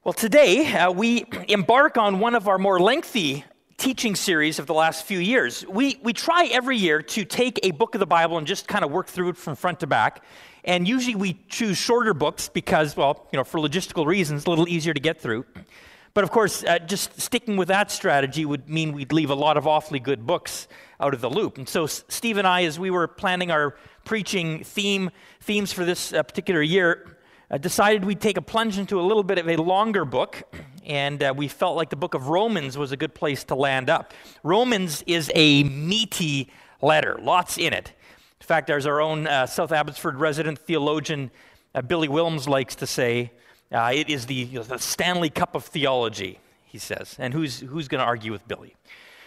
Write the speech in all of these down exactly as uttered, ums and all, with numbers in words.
Well, today uh, we embark on one of our more lengthy teaching series of the last few years. We we try every year to take a book of the Bible and just kind of work through it from front to back. And usually we choose shorter books because, well, you know, for logistical reasons, a little easier to get through. But of course, uh, just sticking with that strategy would mean we'd leave a lot of awfully good books out of the loop. And so Steve and I, as we were planning our preaching theme themes for this uh, particular year, Uh, decided we'd take a plunge into a little bit of a longer book, and uh, we felt like the book of Romans was a good place to land up. Romans is a meaty letter, lots in it. In fact, as our own uh, South Abbotsford resident theologian uh, Billy Wilms likes to say, uh, it is the, you know, the Stanley Cup of theology, he says. And who's, who's going to argue with Billy?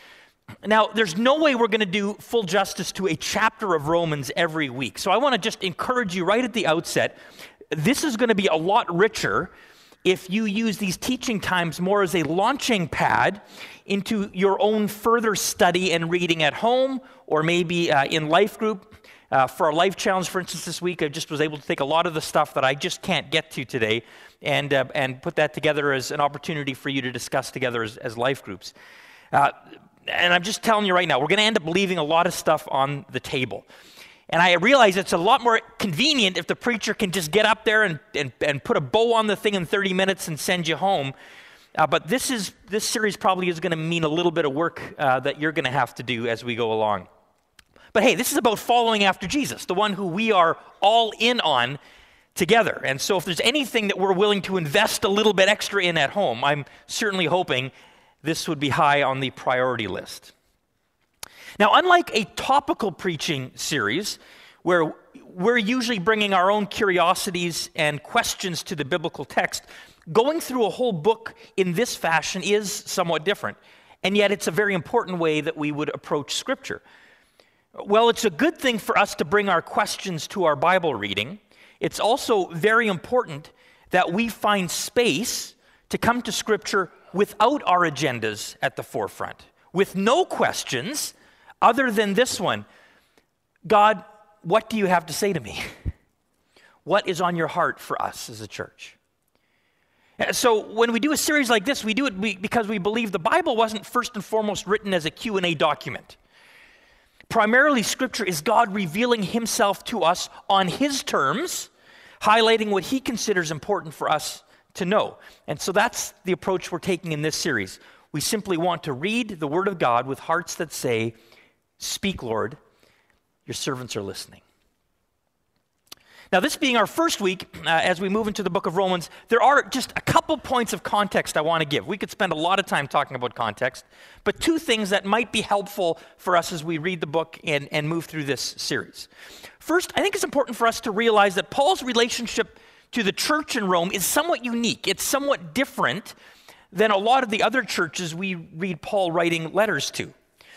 Now, there's no way we're going to do full justice to a chapter of Romans every week. So I want to just encourage you right at the outset. This is going to be a lot richer if you use these teaching times more as a launching pad into your own further study and reading at home, or maybe uh, in life group. Uh, for our life challenge, for instance, this week, I just was able to take a lot of the stuff that I just can't get to today and uh, and put that together as an opportunity for you to discuss together as, as life groups. Uh, and I'm just telling you right now, we're going to end up leaving a lot of stuff on the table. And I realize it's a lot more convenient if the preacher can just get up there and, and, and put a bow on the thing in thirty minutes and send you home. Uh, but this is this series probably is going to mean a little bit of work uh, that you're going to have to do as we go along. But hey, this is about following after Jesus, the one who we are all in on together. And so if there's anything that we're willing to invest a little bit extra in at home, I'm certainly hoping this would be high on the priority list. Now, unlike a topical preaching series, where we're usually bringing our own curiosities and questions to the biblical text, going through a whole book in this fashion is somewhat different. And yet it's a very important way that we would approach Scripture. Well, it's a good thing for us to bring our questions to our Bible reading. It's also very important that we find space to come to Scripture without our agendas at the forefront, with no questions other than this one: God, what do you have to say to me? What is on your heart for us as a church? So when we do a series like this, we do it because we believe the Bible wasn't first and foremost written as a Q and A document. Primarily, Scripture is God revealing himself to us on his terms, highlighting what he considers important for us to know. And so that's the approach we're taking in this series. We simply want to read the Word of God with hearts that say, "Speak, Lord, your servants are listening." Now, this being our first week, uh, as we move into the book of Romans, there are just a couple points of context I want to give. We could spend a lot of time talking about context, but two things that might be helpful for us as we read the book and, and move through this series. First, I think it's important for us to realize that Paul's relationship to the church in Rome is somewhat unique. It's somewhat different than a lot of the other churches we read Paul writing letters to.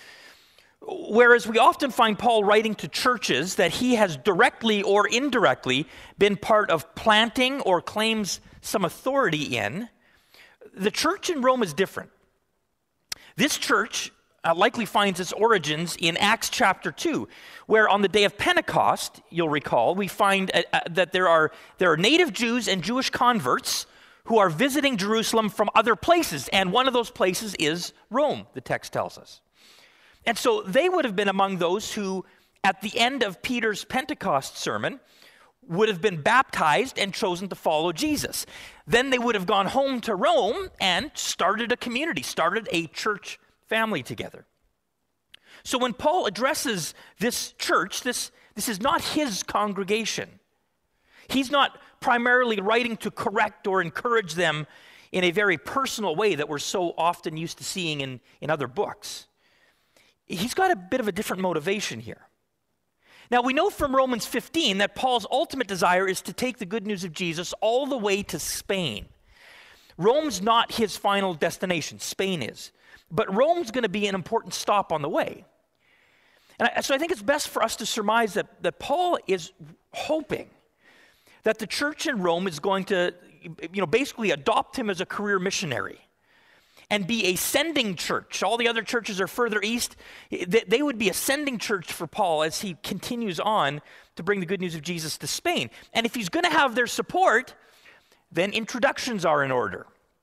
Whereas we often find Paul writing to churches that he has directly or indirectly been part of planting or claims some authority in, the church in Rome is different. This church uh, likely finds its origins in Acts chapter two, where on the day of Pentecost, you'll recall, we find uh, uh, that there are, there are native Jews and Jewish converts who are visiting Jerusalem from other places, and one of those places is Rome, the text tells us. And so they would have been among those who, at the end of Peter's Pentecost sermon, would have been baptized and chosen to follow Jesus. Then they would have gone home to Rome and started a community, started a church family together. So when Paul addresses this church, this, this is not his congregation. He's not primarily writing to correct or encourage them in a very personal way that we're so often used to seeing in, in other books. He's got a bit of a different motivation here. Now, we know from Romans fifteen that Paul's ultimate desire is to take the good news of Jesus all the way to Spain. Rome's not his final destination. Spain is. But Rome's going to be an important stop on the way. And I, so I think it's best for us to surmise that, that Paul is hoping that the church in Rome is going to, you know, basically adopt him as a career missionary and be a sending church. All the other churches are further east. They would be a sending church for Paul as he continues on to bring the good news of Jesus to Spain. And if he's going to have their support, then introductions are in order.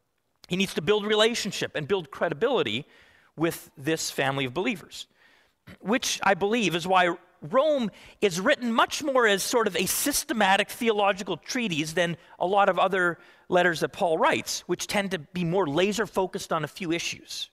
He needs to build relationship and build credibility with this family of believers, which I believe is why Rome is written much more as sort of a systematic theological treatise than a lot of other letters that Paul writes, which tend to be more laser-focused on a few issues.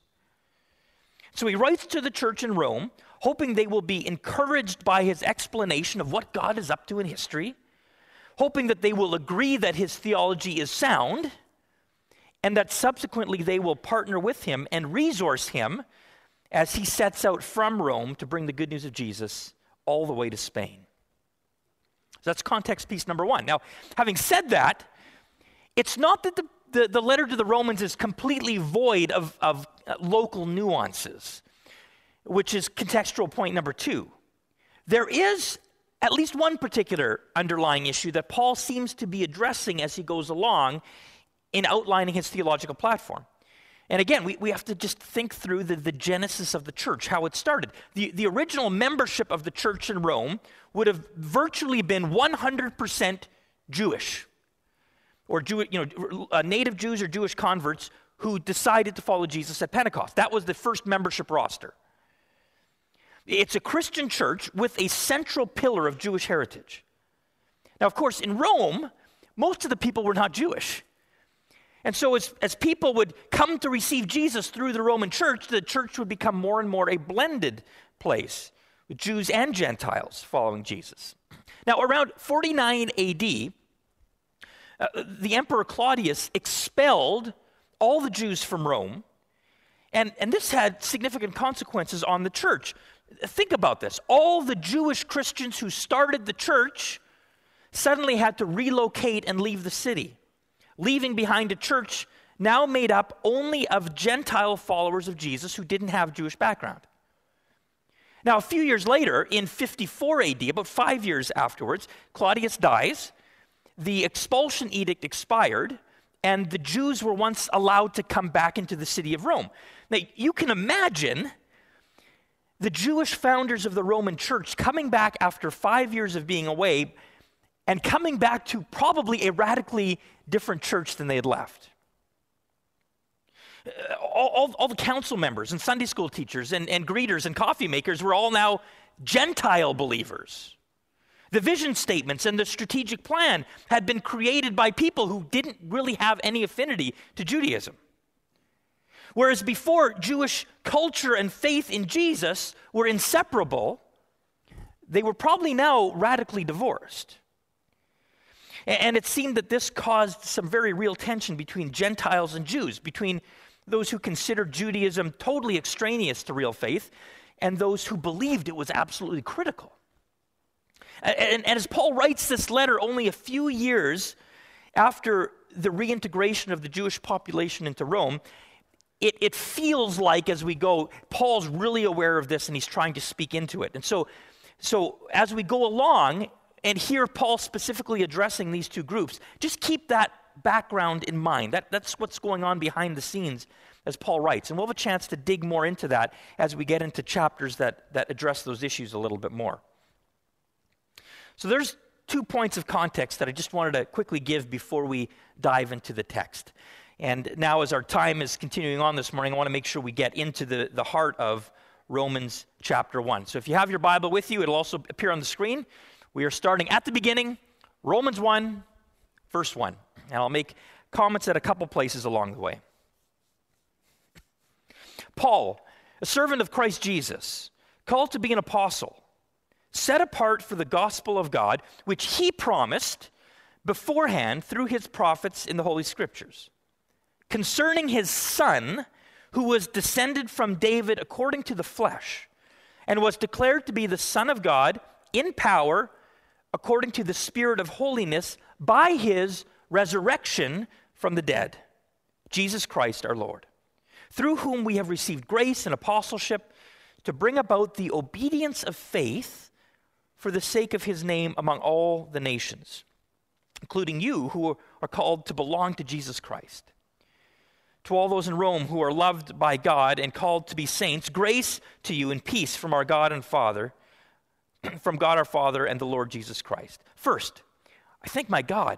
So he writes to the church in Rome, hoping they will be encouraged by his explanation of what God is up to in history, hoping that they will agree that his theology is sound, and that subsequently they will partner with him and resource him as he sets out from Rome to bring the good news of Jesus all the way to Spain. So that's context piece number one. Now, having said that, it's not that the, the, the letter to the Romans is completely void of, of uh, local nuances, which is contextual point number two. There is at least one particular underlying issue that Paul seems to be addressing as he goes along in outlining his theological platform. And again, we, we have to just think through the, the genesis of the church, how it started. The, the original membership of the church in Rome would have virtually been one hundred percent Jewish, or Jew, you know, uh, native Jews or Jewish converts who decided to follow Jesus at Pentecost. That was the first membership roster. It's a Christian church with a central pillar of Jewish heritage. Now, of course, in Rome, most of the people were not Jewish. And so as, as people would come to receive Jesus through the Roman church, the church would become more and more a blended place, with Jews and Gentiles following Jesus. Now, around forty-nine A D, uh, the Emperor Claudius expelled all the Jews from Rome, and, and this had significant consequences on the church. Think about this. All the Jewish Christians who started the church suddenly had to relocate and leave the city, leaving behind a church now made up only of Gentile followers of Jesus who didn't have Jewish background. Now, a few years later, in fifty-four A D, about five years afterwards, Claudius dies, the expulsion edict expired, and the Jews were once allowed to come back into the city of Rome. Now, you can imagine the Jewish founders of the Roman church coming back after five years of being away and coming back to probably a radically different church than they had left. All, all, all the council members and Sunday school teachers and, and greeters and coffee makers were all now Gentile believers. The vision statements and the strategic plan had been created by people who didn't really have any affinity to Judaism. Whereas before, Jewish culture and faith in Jesus were inseparable, they were probably now radically divorced. And it seemed that this caused some very real tension between Gentiles and Jews, between those who considered Judaism totally extraneous to real faith and those who believed it was absolutely critical. And, and as Paul writes this letter only a few years after the reintegration of the Jewish population into Rome, it, it feels like as we go, Paul's really aware of this and he's trying to speak into it. And so, so as we go along and hear Paul specifically addressing these two groups, just keep that background in mind. That, that's what's going on behind the scenes as Paul writes. And we'll have a chance to dig more into that as we get into chapters that, that address those issues a little bit more. So there's two points of context that I just wanted to quickly give before we dive into the text. And now as our time is continuing on this morning, I want to make sure we get into the, the heart of Romans chapter one. So if you have your Bible with you, it'll also appear on the screen. We are starting at the beginning, Romans one, verse one. And I'll make comments at a couple places along the way. Paul, a servant of Christ Jesus, called to be an apostle, set apart for the gospel of God, which he promised beforehand through his prophets in the Holy Scriptures, concerning his Son, who was descended from David according to the flesh, and was declared to be the Son of God in power according to the Spirit of holiness by his resurrection from the dead, Jesus Christ our Lord, through whom we have received grace and apostleship to bring about the obedience of faith for the sake of his name among all the nations, including you who are called to belong to Jesus Christ. To all those in Rome who are loved by God and called to be saints, grace to you and peace from our God and Father, from God our Father and the Lord Jesus Christ. First, I thank my God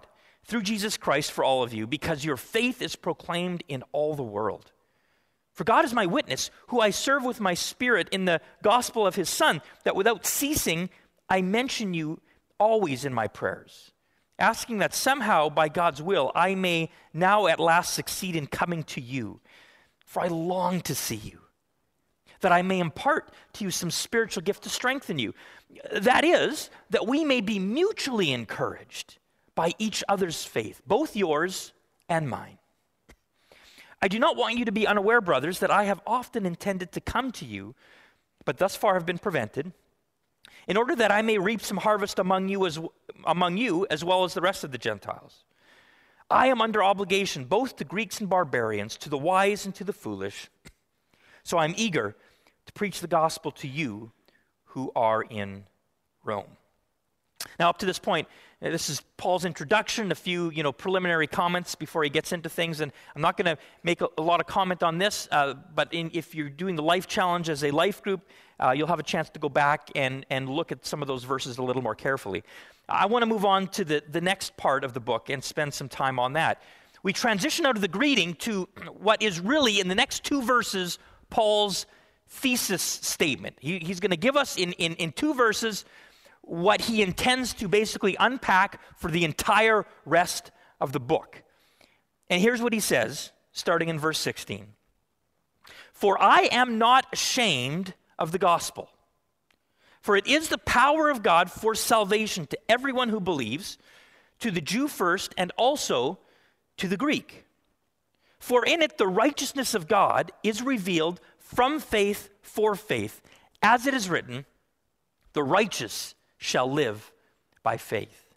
through Jesus Christ for all of you, because your faith is proclaimed in all the world. For God is my witness, who I serve with my spirit in the gospel of his Son, that without ceasing I mention you always in my prayers, asking that somehow by God's will I may now at last succeed in coming to you. For I long to see you, that I may impart to you some spiritual gift to strengthen you. That is, that we may be mutually encouraged by each other's faith, both yours and mine. I do not want you to be unaware, brothers, that I have often intended to come to you, but thus far have been prevented, in order that I may reap some harvest among you as among you as well as the rest of the Gentiles. I am under obligation both to Greeks and barbarians, to the wise and to the foolish. So I'm eager to preach the gospel to you who are in Rome. Now, up to this point, this is Paul's introduction, a few, you know, preliminary comments before he gets into things, and I'm not going to make a, a lot of comment on this, uh, but in, if you're doing the Life Challenge as a life group, uh, you'll have a chance to go back and, and look at some of those verses a little more carefully. I want to move on to the, the next part of the book and spend some time on that. We transition out of the greeting to what is really, in the next two verses, Paul's thesis statement. He, he's going to give us in, in, in two verses what he intends to basically unpack for the entire rest of the book. And here's what he says, starting in verse sixteen. For I am not ashamed of the gospel, for it is the power of God for salvation to everyone who believes, to the Jew first and also to the Greek. For in it the righteousness of God is revealed from faith for faith, as it is written, the righteous shall live by faith.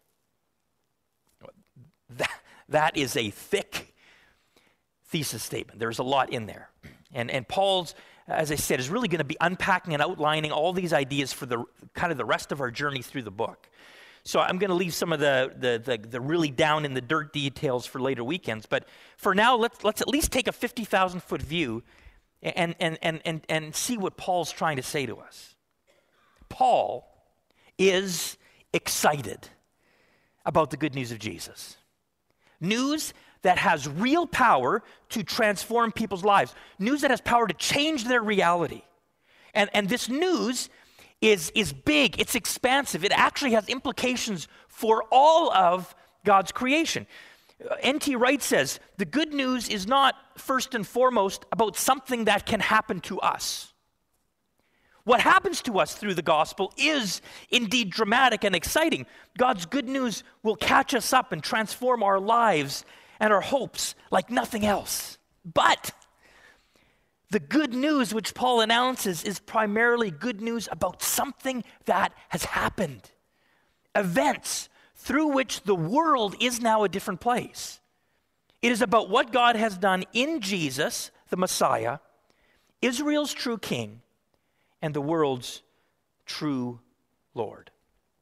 That, that is a thick thesis statement. There's a lot in there. And, and Paul's, as I said, is really going to be unpacking and outlining all these ideas for the kind of the rest of our journey through the book. So I'm going to leave some of the, the, the, the really down in the dirt details for later weekends. But for now, let's, let's at least take a fifty thousand foot view and, and, and, and, and see what Paul's trying to say to us. Paul is excited about the good news of Jesus. News that has real power to transform people's lives. News that has power to change their reality. And, and this news is, is big, it's expansive. It actually has implications for all of God's creation. N T Wright says, the good news is not first and foremost about something that can happen to us. What happens to us through the gospel is indeed dramatic and exciting. God's good news will catch us up and transform our lives and our hopes like nothing else. But the good news which Paul announces is primarily good news about something that has happened. Events through which the world is now a different place. It is about what God has done in Jesus, the Messiah, Israel's true king, and the world's true Lord.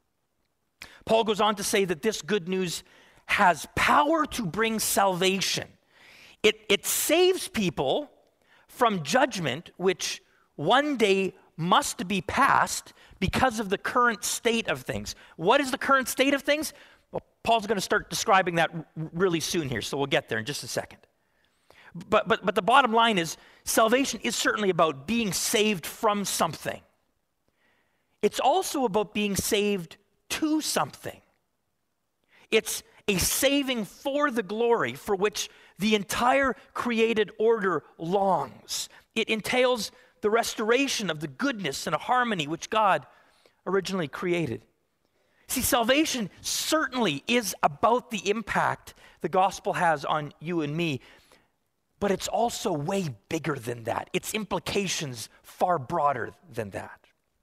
Paul goes on to say that this good news has power to bring salvation. It, it saves people from judgment which one day must be passed because of the current state of things. What is the current state of things? Well, Paul's going to start describing that r- really soon here, so we'll get there in just a second. But, but, but the bottom line is, salvation is certainly about being saved from something. It's also about being saved to something. It's a saving for the glory for which the entire created order longs. It entails the restoration of the goodness and a harmony which God originally created. See, salvation certainly is about the impact the gospel has on you and me, but it's also way bigger than that. Its implications far broader than that.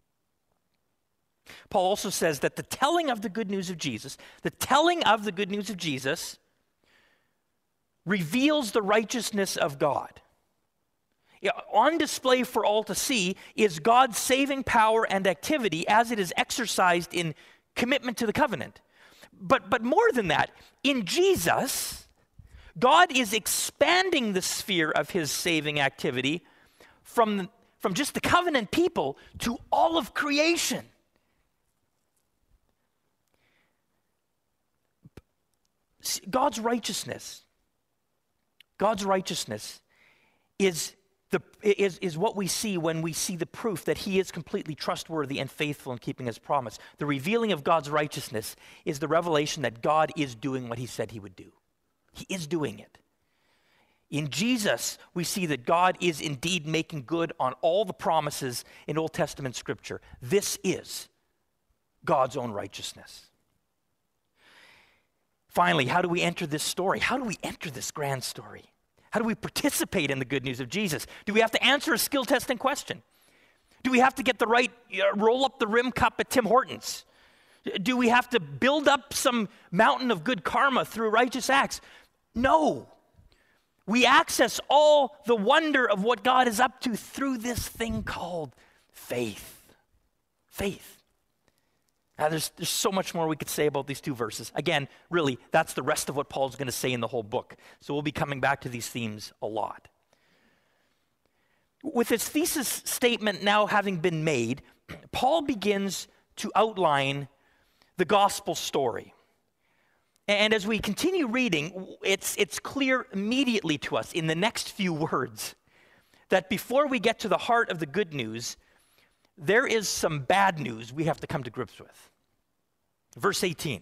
Paul also says that the telling of the good news of Jesus, the telling of the good news of Jesus reveals the righteousness of God. On display for all to see is God's saving power and activity as it is exercised in commitment to the covenant. But, but more than that, in Jesus, God is expanding the sphere of his saving activity from, from just the covenant people to all of creation. God's righteousness, God's righteousness is, the, is, is what we see when we see the proof that he is completely trustworthy and faithful in keeping his promise. The revealing of God's righteousness is the revelation that God is doing what he said he would do. He is doing it. In Jesus, we see that God is indeed making good on all the promises in Old Testament Scripture. This is God's own righteousness. Finally, how do we enter this story? How do we enter this grand story? How do we participate in the good news of Jesus? Do we have to answer a skill testing question? Do we have to get the right uh, roll up the rim cup at Tim Hortons? Do we have to build up some mountain of good karma through righteous acts? No. We access all the wonder of what God is up to through this thing called faith. Faith. Now, there's, there's so much more we could say about these two verses. Again, really, that's the rest of what Paul's going to say in the whole book. So we'll be coming back to these themes a lot. With his thesis statement now having been made, Paul begins to outline the gospel story. And as we continue reading, it's, it's clear immediately to us in the next few words that before we get to the heart of the good news, there is some bad news we have to come to grips with. Verse eighteen.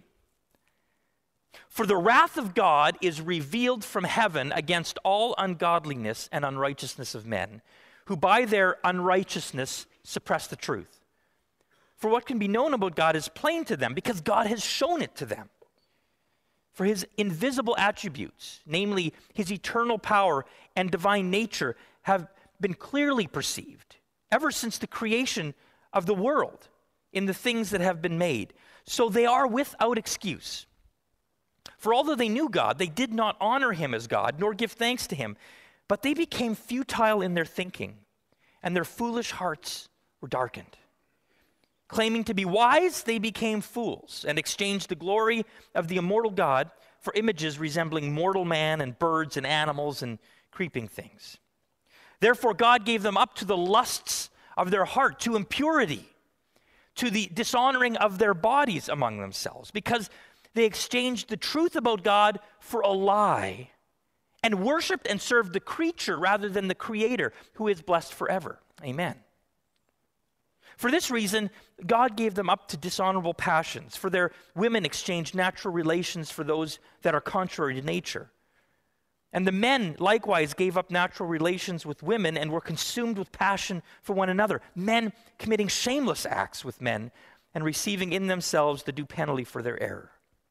For the wrath of God is revealed from heaven against all ungodliness and unrighteousness of men, who by their unrighteousness suppress the truth. For what can be known about God is plain to them, because God has shown it to them. For his invisible attributes, namely his eternal power and divine nature, have been clearly perceived ever since the creation of the world in the things that have been made. So they are without excuse. For although they knew God, they did not honor him as God, nor give thanks to him, but they became futile in their thinking, and their foolish hearts were darkened. Claiming to be wise, they became fools and exchanged the glory of the immortal God for images resembling mortal man and birds and animals and creeping things. Therefore, God gave them up to the lusts of their heart, to impurity, to the dishonoring of their bodies among themselves, because they exchanged the truth about God for a lie and worshiped and served the creature rather than the Creator, who is blessed forever. Amen. For this reason, God gave them up to dishonorable passions, for their women exchanged natural relations for those that are contrary to nature. And the men likewise gave up natural relations with women and were consumed with passion for one another, men committing shameless acts with men and receiving in themselves the due penalty for their error.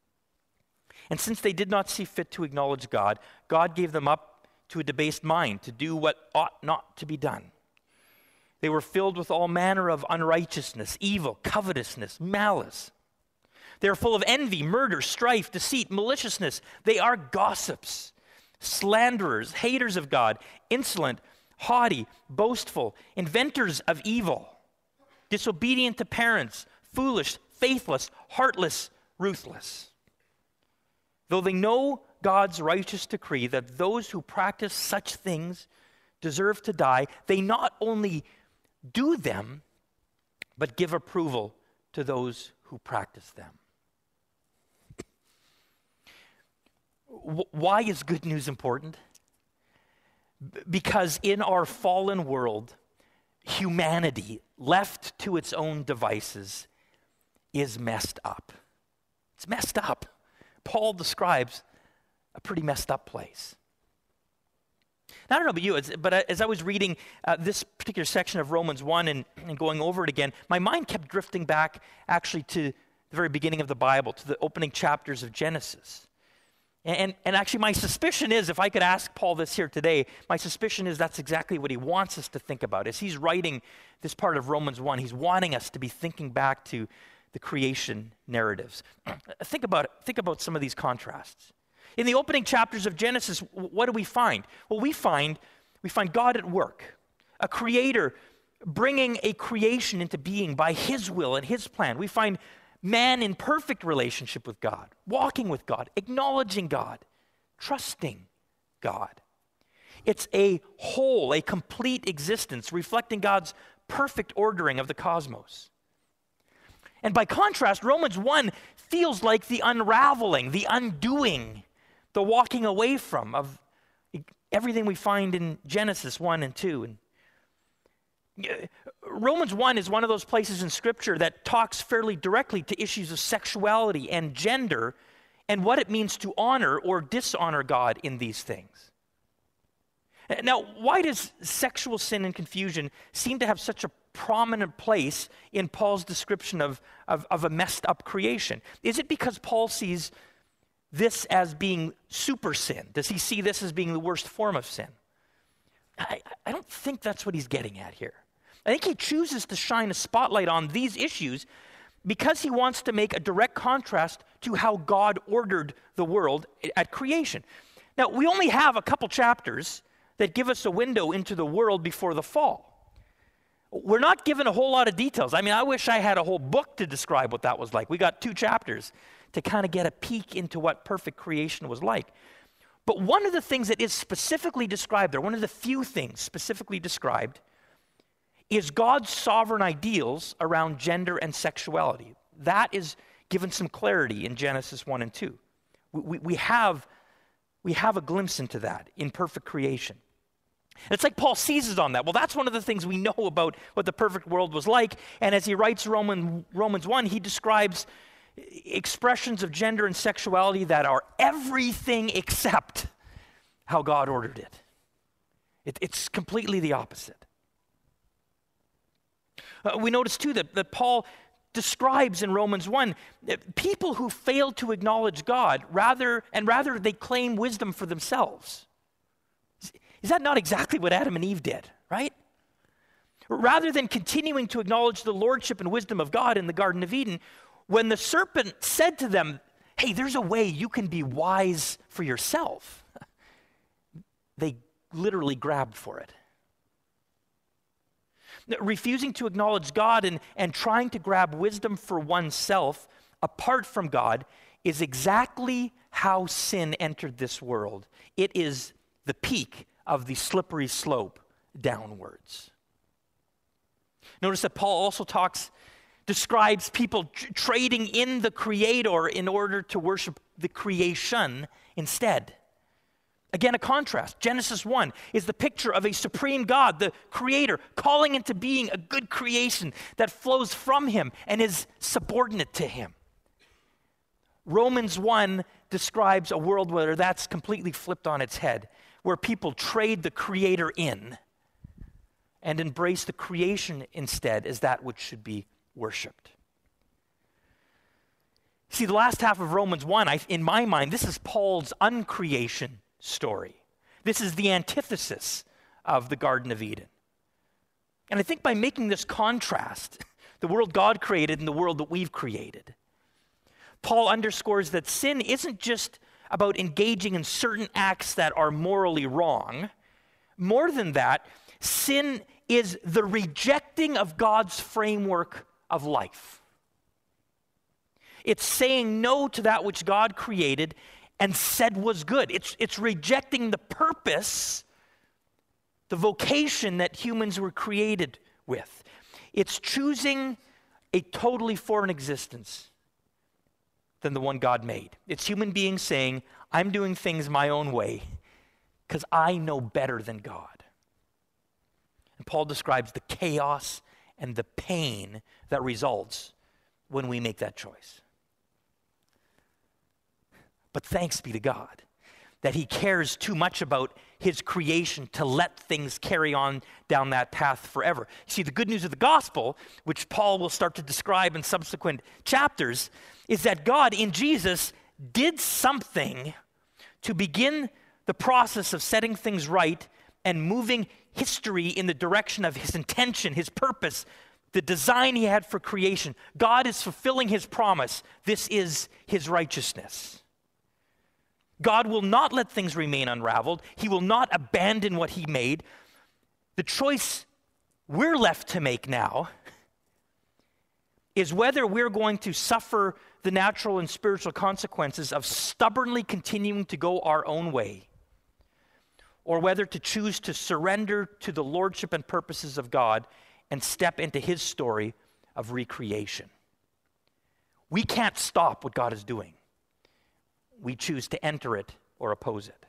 And since they did not see fit to acknowledge God, God gave them up to a debased mind to do what ought not to be done. They were filled with all manner of unrighteousness, evil, covetousness, malice. They are full of envy, murder, strife, deceit, maliciousness. They are gossips, slanderers, haters of God, insolent, haughty, boastful, inventors of evil, disobedient to parents, foolish, faithless, heartless, ruthless. Though they know God's righteous decree that those who practice such things deserve to die, they not only do them, but give approval to those who practice them. Why is good news important? Because in our fallen world, humanity, left to its own devices, is messed up. It's messed up. Paul describes a pretty messed up place. Now, I don't know about you, but as I was reading uh, this particular section of Romans one and, and going over it again, my mind kept drifting back actually to the very beginning of the Bible, to the opening chapters of Genesis. And, and actually my suspicion is, if I could ask Paul this here today, my suspicion is that's exactly what he wants us to think about. As he's writing this part of Romans one, he's wanting us to be thinking back to the creation narratives. Think about it. Think about some of these contrasts. In the opening chapters of Genesis, what do we find? Well, we find we find God at work, a creator bringing a creation into being by his will and his plan. We find man in perfect relationship with God, walking with God, acknowledging God, trusting God. It's a whole, a complete existence reflecting God's perfect ordering of the cosmos. And by contrast, Romans one feels like the unraveling, the undoing, the walking away from of everything we find in Genesis one and two. And Romans one is one of those places in Scripture that talks fairly directly to issues of sexuality and gender and what it means to honor or dishonor God in these things. Now, why does sexual sin and confusion seem to have such a prominent place in Paul's description of, of, of a messed up creation? Is it because Paul sees this as being super sin? Does he see this as being the worst form of sin? I, I don't think that's what he's getting at here. I think he chooses to shine a spotlight on these issues because he wants to make a direct contrast to how God ordered the world at creation. Now, we only have a couple chapters that give us a window into the world before the fall. We're not given a whole lot of details. I mean, I wish I had a whole book to describe what that was like. We got two chapters to kind of get a peek into what perfect creation was like. But one of the things that is specifically described there, one of the few things specifically described, is God's sovereign ideals around gender and sexuality. That is given some clarity in Genesis one and two. We, we, we, have, we have a glimpse into that in perfect creation. And it's like Paul seizes on that. Well, that's one of the things we know about what the perfect world was like. And as he writes Roman, Romans one, he describes expressions of gender and sexuality that are everything except how God ordered it. it it's completely the opposite. Uh, we notice too that, that Paul describes in Romans one people who fail to acknowledge God rather and rather they claim wisdom for themselves. Is that not exactly what Adam and Eve did, right? Rather than continuing to acknowledge the lordship and wisdom of God in the Garden of Eden, when the serpent said to them, hey, there's a way you can be wise for yourself, they literally grabbed for it. Refusing to acknowledge God and, and trying to grab wisdom for oneself apart from God is exactly how sin entered this world. It is the peak of the slippery slope downwards. Notice that Paul also talks, describes people tr- trading in the Creator in order to worship the creation instead. Again, a contrast. Genesis one is the picture of a supreme God, the Creator, calling into being a good creation that flows from Him and is subordinate to Him. Romans one describes a world where that's completely flipped on its head, where people trade the Creator in and embrace the creation instead as that which should be worshipped. See, the last half of Romans one, I, in my mind, this is Paul's uncreation story. This is the antithesis of the Garden of Eden. And I think by making this contrast, the world God created and the world that we've created, Paul underscores that sin isn't just about engaging in certain acts that are morally wrong. More than that, sin is the rejecting of God's framework of life. It's saying no to that which God created and said was good. It's, it's rejecting the purpose, the vocation that humans were created with. It's choosing a totally foreign existence than the one God made. It's human beings saying, I'm doing things my own way because I know better than God. And Paul describes the chaos and the pain that results when we make that choice. But thanks be to God that He cares too much about His creation to let things carry on down that path forever. See, the good news of the gospel, which Paul will start to describe in subsequent chapters, is that God in Jesus did something to begin the process of setting things right and moving history in the direction of His intention, His purpose, the design He had for creation. God is fulfilling His promise. This is His righteousness. God will not let things remain unraveled. He will not abandon what He made. The choice we're left to make now is whether we're going to suffer the natural and spiritual consequences of stubbornly continuing to go our own way, or whether to choose to surrender to the lordship and purposes of God and step into His story of recreation. We can't stop what God is doing. We choose to enter it or oppose it.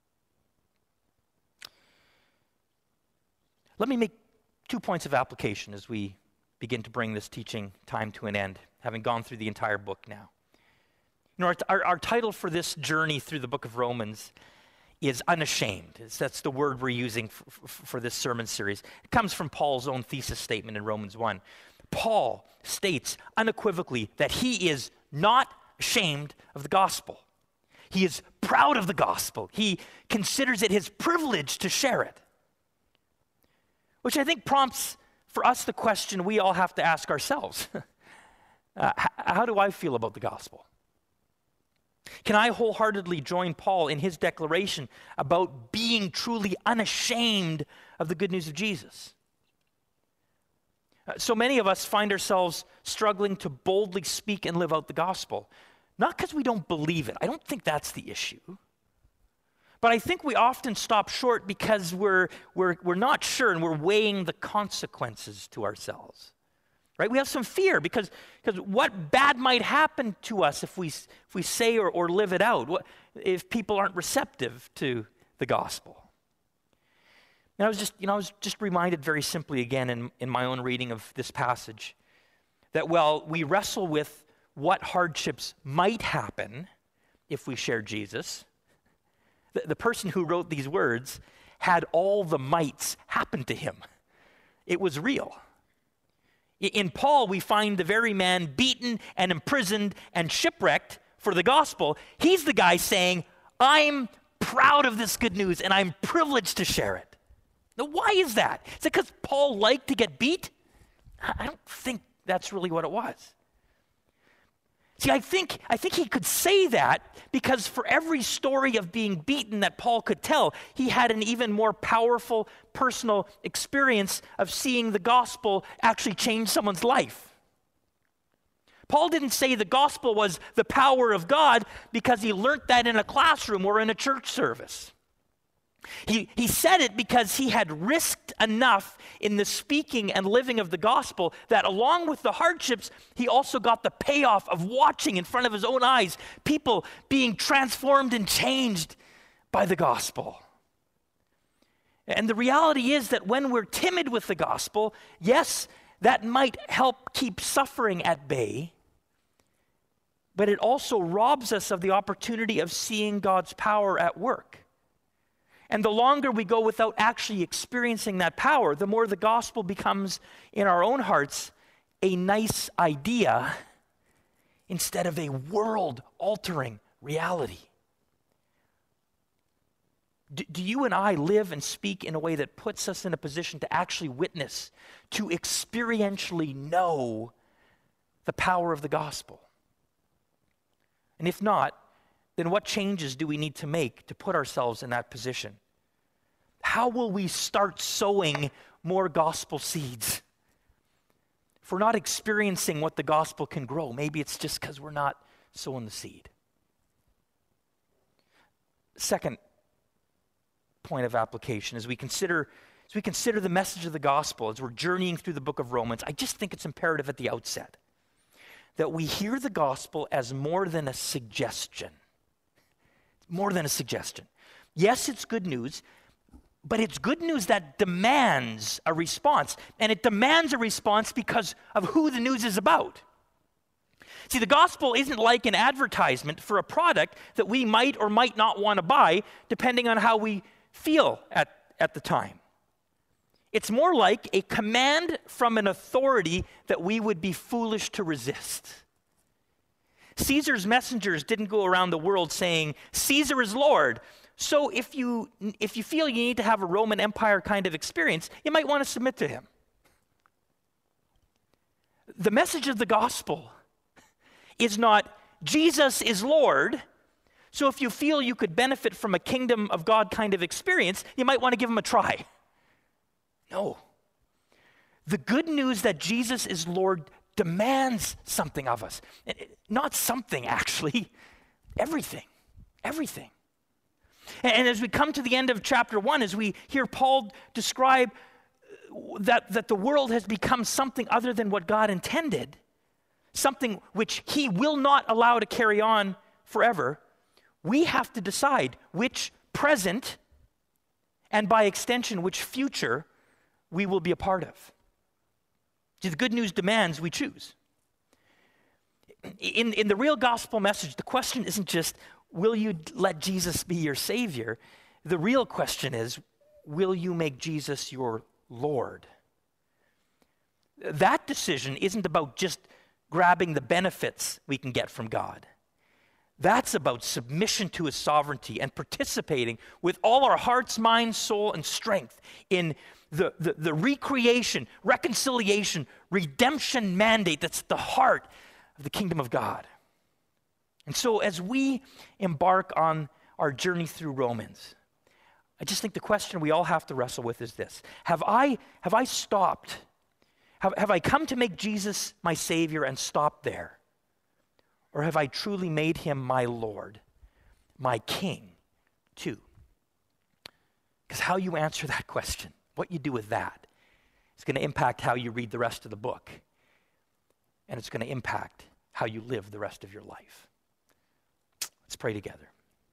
Let me make two points of application as we begin to bring this teaching time to an end, having gone through the entire book now. You know, our, our, our title for this journey through the book of Romans is Unashamed. It's, that's the word we're using for, for, for this sermon series. It comes from Paul's own thesis statement in Romans one. Paul states unequivocally that he is not ashamed of the gospel. He is proud of the gospel. He considers it his privilege to share it. Which I think prompts for us the question we all have to ask ourselves. uh, h- how do I feel about the gospel? Can I wholeheartedly join Paul in his declaration about being truly unashamed of the good news of Jesus? Uh, so many of us find ourselves struggling to boldly speak and live out the gospel. Not because we don't believe it. I don't think that's the issue. But I think we often stop short because we're, we're, we're not sure and we're weighing the consequences to ourselves. Right? We have some fear because, because what bad might happen to us if we, if we say or, or live it out, what, if people aren't receptive to the gospel. And I was just, you know, I was just reminded very simply again in, in my own reading of this passage that while we wrestle with what hardships might happen if we share Jesus, the, the person who wrote these words had all the mights happen to him. It was real. In Paul, we find the very man beaten and imprisoned and shipwrecked for the gospel. He's the guy saying, I'm proud of this good news and I'm privileged to share it. Now, why is that? Is it because Paul liked to get beat? I don't think that's really what it was. See, I think, I think he could say that because for every story of being beaten that Paul could tell, he had an even more powerful personal experience of seeing the gospel actually change someone's life. Paul didn't say the gospel was the power of God because he learned that in a classroom or in a church service. He, he said it because he had risked enough in the speaking and living of the gospel that along with the hardships, he also got the payoff of watching in front of his own eyes people being transformed and changed by the gospel. And the reality is that when we're timid with the gospel, yes, that might help keep suffering at bay, but it also robs us of the opportunity of seeing God's power at work. And the longer we go without actually experiencing that power, the more the gospel becomes in our own hearts a nice idea instead of a world-altering reality. Do, do you and I live and speak in a way that puts us in a position to actually witness, to experientially know the power of the gospel? And if not, then what changes do we need to make to put ourselves in that position? How will we start sowing more gospel seeds? If we're not experiencing what the gospel can grow, maybe it's just because we're not sowing the seed. Second point of application, as we consider as we consider the message of the gospel, as we're journeying through the book of Romans, I just think it's imperative at the outset that we hear the gospel as more than a suggestion. More than a suggestion. Yes, it's good news, but it's good news that demands a response. And it demands a response because of who the news is about. See, the gospel isn't like an advertisement for a product that we might or might not want to buy, depending on how we feel at, at the time. It's more like a command from an authority that we would be foolish to resist. Caesar's messengers didn't go around the world saying, Caesar is Lord. So if you if you feel you need to have a Roman Empire kind of experience, you might want to submit to him. The message of the gospel is not, Jesus is Lord, so if you feel you could benefit from a kingdom of God kind of experience, you might want to give him a try. No. The good news that Jesus is Lord demands something of us. Not something, actually. Everything. Everything. And as we come to the end of chapter one, as we hear Paul describe that, that the world has become something other than what God intended, something which he will not allow to carry on forever, we have to decide which present and by extension which future we will be a part of. See, the good news demands we choose. In, in the real gospel message, the question isn't just, will you let Jesus be your Savior? The real question is, will you make Jesus your Lord? That decision isn't about just grabbing the benefits we can get from God. That's about submission to his sovereignty and participating with all our hearts, mind, soul, and strength in the, the, the recreation, reconciliation, redemption mandate that's at the heart of the kingdom of God. And so as we embark on our journey through Romans, I just think the question we all have to wrestle with is this. Have I, have I stopped? Have, have I come to make Jesus my Savior and stopped there? Or have I truly made him my Lord, my King, too? Because how you answer that question, what you do with that, is going to impact how you read the rest of the book. And it's going to impact how you live the rest of your life. Let's pray together.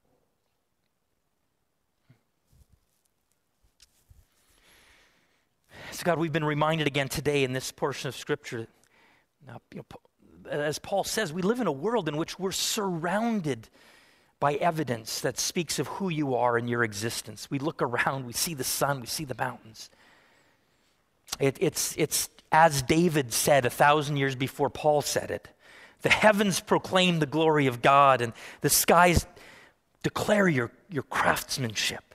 So God, we've been reminded again today in this portion of Scripture, now, you know, as Paul says, we live in a world in which we're surrounded by evidence that speaks of who you are and your existence. We look around, we see the sun, we see the mountains. It, it's, it's as David said a thousand years before Paul said it. The heavens proclaim the glory of God, and the skies declare your, your craftsmanship.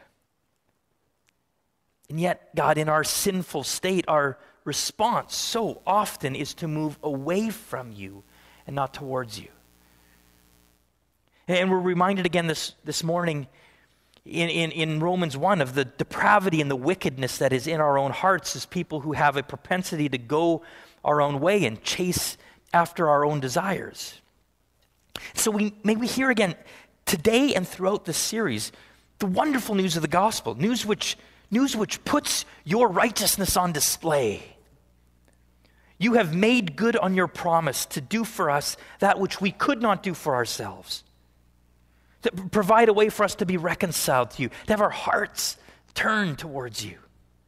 And yet, God, in our sinful state, our response so often is to move away from you and not towards you. And we're reminded again this, this morning in, in, in Romans one of the depravity and the wickedness that is in our own hearts as people who have a propensity to go our own way and chase after our own desires. So we may we hear again today and throughout this series the wonderful news of the gospel, news which news which puts your righteousness on display. You have made good on your promise to do for us that which we could not do for ourselves. To provide a way for us to be reconciled to you, to have our hearts turned towards you.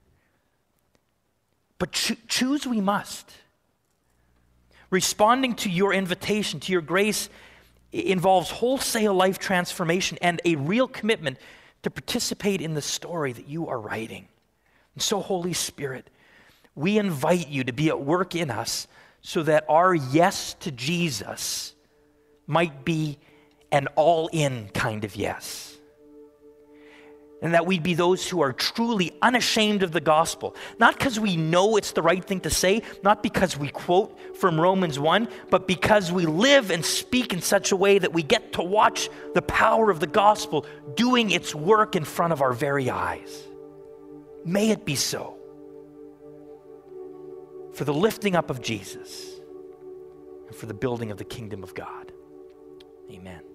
But cho- choose we must. Responding to your invitation, to your grace, involves wholesale life transformation and a real commitment to participate in the story that you are writing. And so, Holy Spirit, we invite you to be at work in us so that our yes to Jesus might be an all-in kind of yes. And that we'd be those who are truly unashamed of the gospel. Not because we know it's the right thing to say, not because we quote from Romans one, but because we live and speak in such a way that we get to watch the power of the gospel doing its work in front of our very eyes. May it be so. For the lifting up of Jesus and for the building of the kingdom of God. Amen.